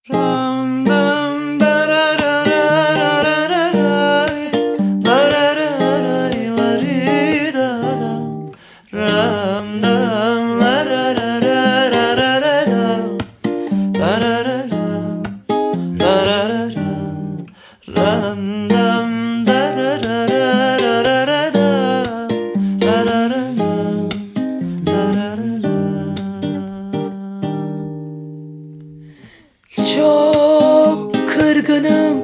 Ram dam da ra ra ra ra ra ra la ra ra la ri da dam. Ram dam la ra ra ra ra ra ra la ra ra la ra ra ram dam da ra ra ra ra ra ra la ra ra la ra ra. Çok kırgınım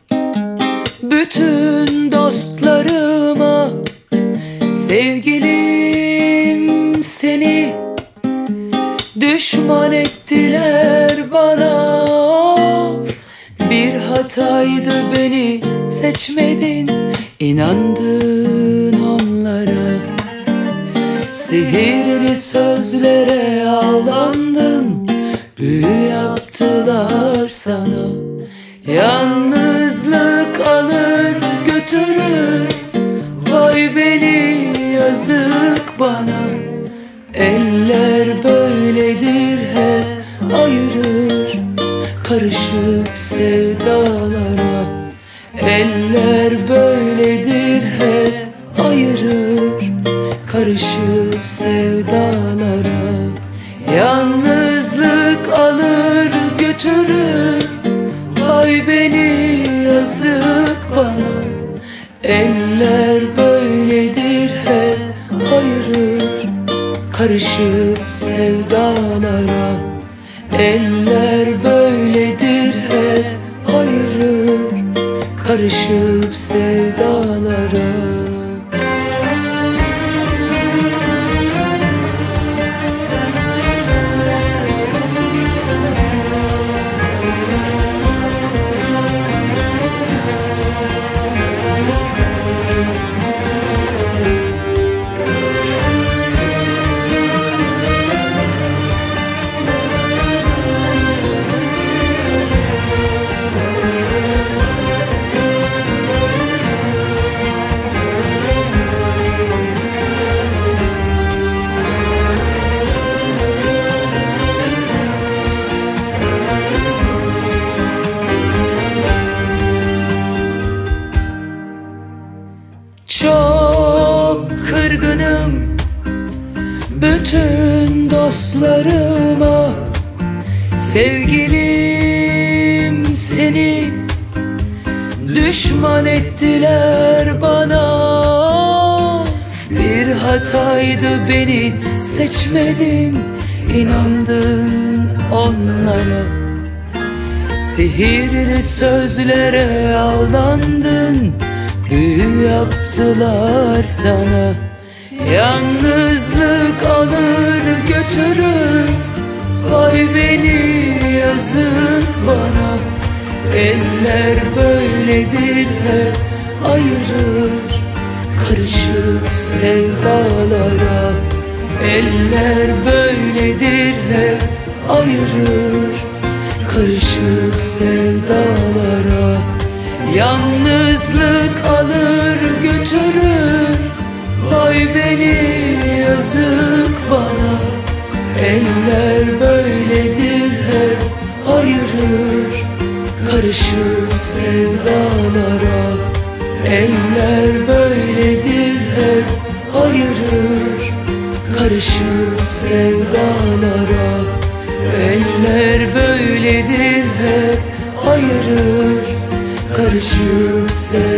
bütün dostlarıma. Sevgilim seni düşman ettiler bana. Bir hataydı beni seçmedin, inandın onlara. Sihirli sözlere aldandın, büyü yaptılar sana. Yalnızlık alır götürür, vay beni yazık bana. Eller böyledir hep ayırır, karışıp sevdalara. Eller böyledir hep ayırır, karışıp sevdalara. Yalnızlık alır götürür, vay beni yazık bana. Eller böyledir hep ayırır, karışıp sevdalara. Eller böyledir hep ayırır, karışıp sevdalara. Çok kırgınım bütün dostlarıma. Sevgilim seni düşman ettiler bana. Bir hataydı beni seçmedin, inandın onlara. Sihirli sözlere aldandın, büyü yaptılar sana. Yalnızlık alır götürür, vay beni yazık bana. Eller böyledir hep ayırır, karışıp sevdalara. Eller böyledir hep ayırır, karışıp sevdalara. Yalnızlık alır götürür, vay beni yazık bana. Eller böyledir hep ayırır, karışıp sevdalara. Eller böyledir hep ayırır, karışıp sevdalara. Eller böyledir hep ayırır, karışıp sevdalara.